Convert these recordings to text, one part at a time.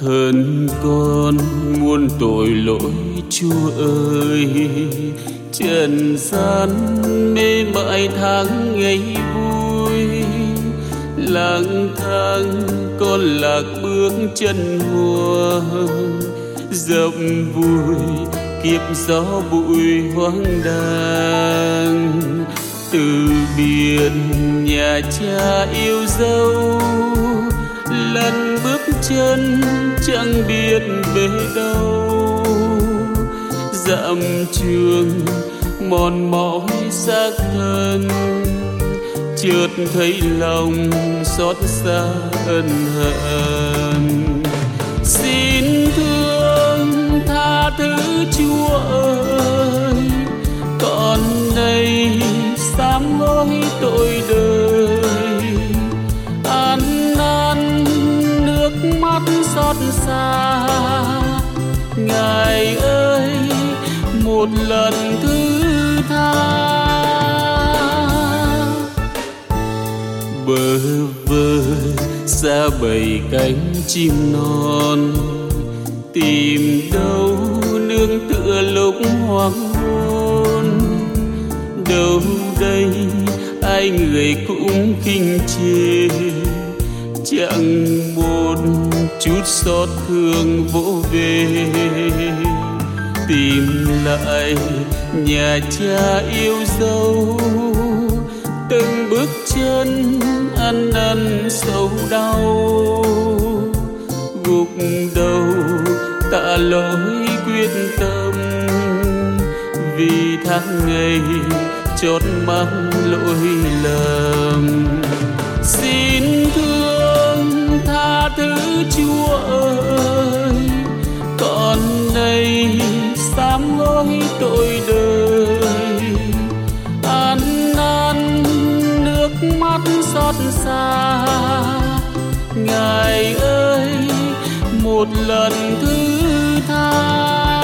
thân con muôn tội lỗi Chúa ơi, trần gian mê mãi tháng ngày vui, lang thang con lạc bước chân hoa, dập vui kiếp gió bụi hoang đàng. Từ biệt nhà cha yêu dấu, lần bước chân chẳng biết về đâu, dặm trường mòn mỏi xác thân, chợt thấy lòng xót xa ân hận. Xin thương tha thứ Chúa ơi, con đây sám hối tội đời, ăn năn nước mắt xót xa. Ngài ơi một lần thứ tha, bơ vơ xa bầy cánh chim non, tìm đâu nương tựa lúc hoàng hôn. Đâu đây ai người cũng khinh chê, chẳng một chút xót thương vỗ về. Tìm lại nhà cha yêu dấu, từng bước chân ăn năn sâu đau, gục đầu tạ lỗi quyết tâm, vì tháng ngày chót mang lỗi lầm. Xin thương tha thứ Chúa ơi, con đây sám hối tội đời, ăn năn nước mắt xót xa. Ngài ơi một lần thứ tha,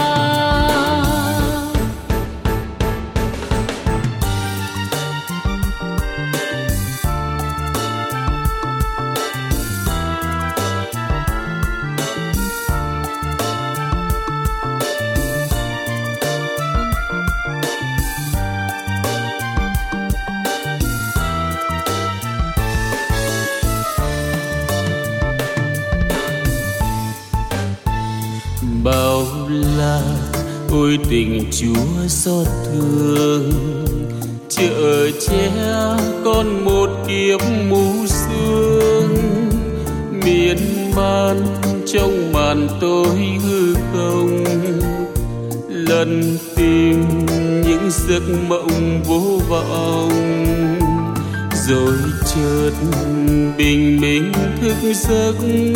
bao la ôi tình Chúa xót thương, chở che con một kiếp mù sương, miên man trong màn tối hư không, lần tìm những giấc mộng vô vọng, rồi chợt bình minh thức giấc,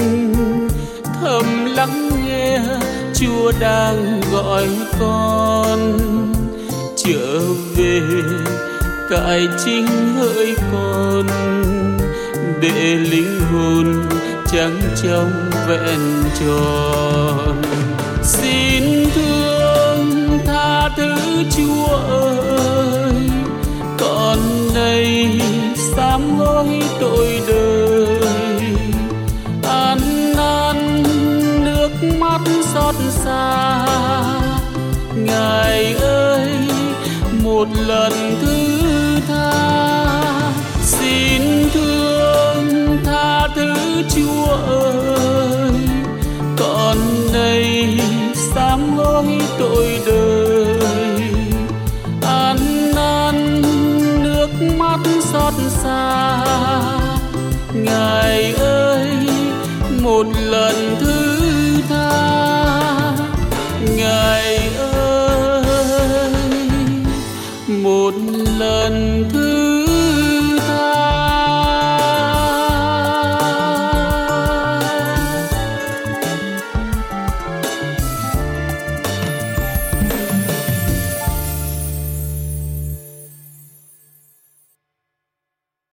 thầm lắng nghe Chúa đang gọi con trở về, cải chính hỡi con, để linh hồn trắng trong vẹn tròn. Xin thương tha thứ Chúa ơi, con đây sám hối tội đời, ăn năn nước mắt xót xa. Ngài ơi một lần thứ tha, xin thương tha thứ Chúa ơi, con đây sám hối tội đời, ăn năn nước mắt xót xa. Ngài ơi một lần thứ tha, Ngài ơi một lần thứ